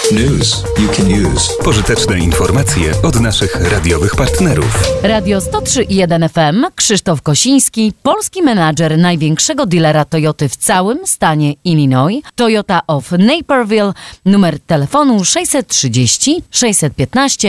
News you can use. Pożyteczne informacje od naszych radiowych partnerów. Radio 103,1 FM, Krzysztof Kosiński, polski menadżer największego dealera Toyoty w całym stanie Illinois, Toyota of Naperville, numer telefonu 630 615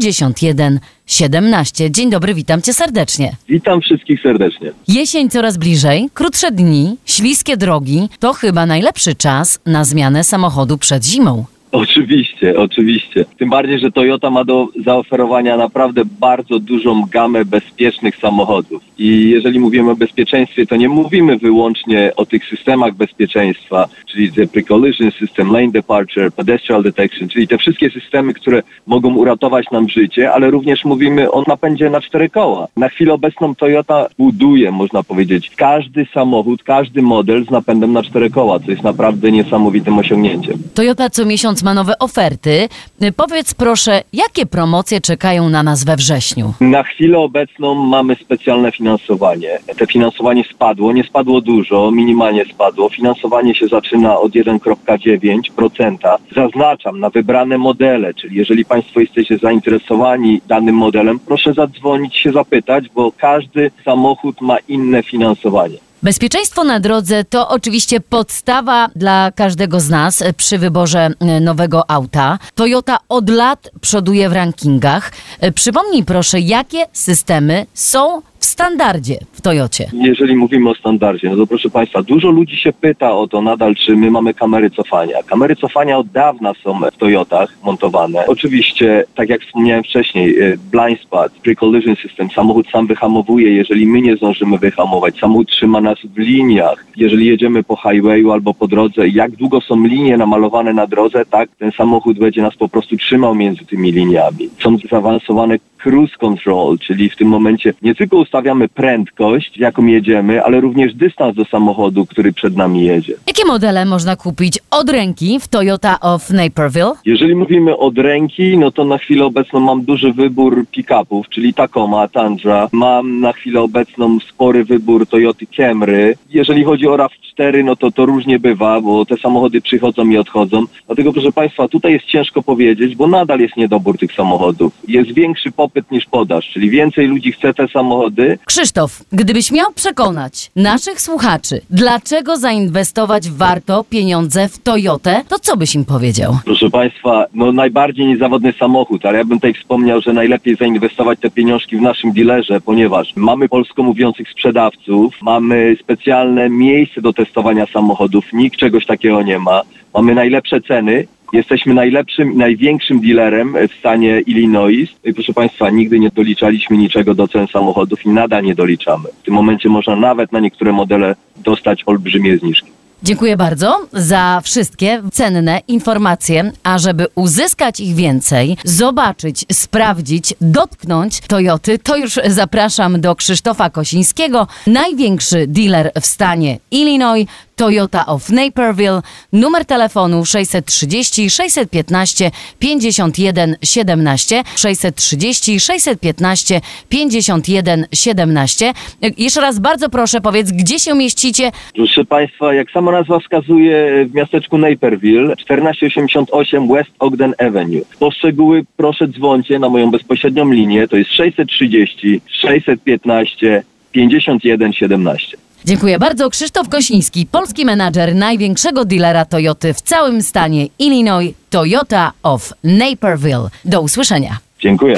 51 17. Dzień dobry, witam cię serdecznie. Witam wszystkich serdecznie. Jesień coraz bliżej, krótsze dni, śliskie drogi, to chyba najlepszy czas na zmianę samochodu przed zimą. Oczywiście. Tym bardziej, że Toyota ma do zaoferowania naprawdę bardzo dużą gamę bezpiecznych samochodów. I jeżeli mówimy o bezpieczeństwie, to nie mówimy wyłącznie o tych systemach bezpieczeństwa, czyli the pre-collision system, lane departure, pedestrian detection, czyli te wszystkie systemy, które mogą uratować nam życie, ale również mówimy o napędzie na 4 koła. Na chwilę obecną Toyota buduje, można powiedzieć, każdy samochód, każdy model z napędem na 4 koła, co jest naprawdę niesamowitym osiągnięciem. Toyota co miesiąc ma nowe oferty. Powiedz proszę, jakie promocje czekają na nas we wrześniu? Na chwilę obecną mamy specjalne finansowanie. To finansowanie spadło, nie spadło dużo, minimalnie spadło. Finansowanie się zaczyna od 1,9%. Zaznaczam, na wybrane modele, czyli jeżeli Państwo jesteście zainteresowani danym modelem, proszę zadzwonić się zapytać, bo każdy samochód ma inne finansowanie. Bezpieczeństwo na drodze to oczywiście podstawa dla każdego z nas przy wyborze nowego auta. Toyota od lat przoduje w rankingach. Przypomnij proszę, jakie systemy są w standardzie w Toyocie? Jeżeli mówimy o standardzie, no to proszę Państwa, dużo ludzi się pyta o to nadal, czy my mamy kamery cofania. Kamery cofania od dawna są w Toyotach montowane. Oczywiście, tak jak wspomniałem wcześniej, blind spot, pre-collision system, samochód sam wyhamowuje, jeżeli my nie zdążymy wyhamować. Samochód trzyma nas w liniach. Jeżeli jedziemy po highwayu albo po drodze, jak długo są linie namalowane na drodze, tak ten samochód będzie nas po prostu trzymał między tymi liniami. Są zaawansowane cruise control, czyli w tym momencie nie tylko ustawiamy prędkość, jaką jedziemy, ale również dystans do samochodu, który przed nami jedzie. Jakie modele można kupić od ręki w Toyota of Naperville? Jeżeli mówimy od ręki, no to na chwilę obecną mam duży wybór pick-upów, czyli Tacoma, Tundra. Mam na chwilę obecną spory wybór Toyoty Camry. Jeżeli chodzi o RAV4, no to różnie bywa, bo te samochody przychodzą i odchodzą. Dlatego, proszę Państwa, tutaj jest ciężko powiedzieć, bo nadal jest niedobór tych samochodów. Jest większy popyt niż podaż, czyli więcej ludzi chce te samochody. Krzysztof, gdybyś miał przekonać naszych słuchaczy, dlaczego zainwestować warto pieniądze w Toyotę, to co byś im powiedział? Proszę Państwa, no najbardziej niezawodny samochód, ale ja bym tutaj wspomniał, że najlepiej zainwestować te pieniążki w naszym dealerze, ponieważ mamy polsko mówiących sprzedawców, mamy specjalne miejsce do testowania samochodów, nikt czegoś takiego nie ma, mamy najlepsze ceny. Jesteśmy najlepszym i największym dealerem w stanie Illinois. I proszę Państwa, nigdy nie doliczaliśmy niczego do cen samochodów i nadal nie doliczamy. W tym momencie można nawet na niektóre modele dostać olbrzymie zniżki. Dziękuję bardzo za wszystkie cenne informacje, a żeby uzyskać ich więcej, zobaczyć, sprawdzić, dotknąć Toyoty, to już zapraszam do Krzysztofa Kosińskiego, największy dealer w stanie Illinois, Toyota of Naperville, numer telefonu 630 615 51 17, 630 615 51 17. Jeszcze raz bardzo proszę, powiedz, gdzie się mieścicie? Proszę Państwa, jak sama nazwa wskazuje, w miasteczku Naperville, 1488 West Ogden Avenue. Po szczegóły proszę dzwońcie na moją bezpośrednią linię, to jest 630 615 51 17. Dziękuję bardzo. Krzysztof Kosiński, polski menadżer największego dealera Toyoty w całym stanie Illinois, Toyota of Naperville. Do usłyszenia. Dziękuję.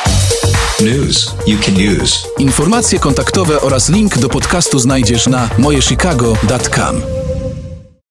News you can use. Informacje kontaktowe oraz link do podcastu znajdziesz na mojechicago.com.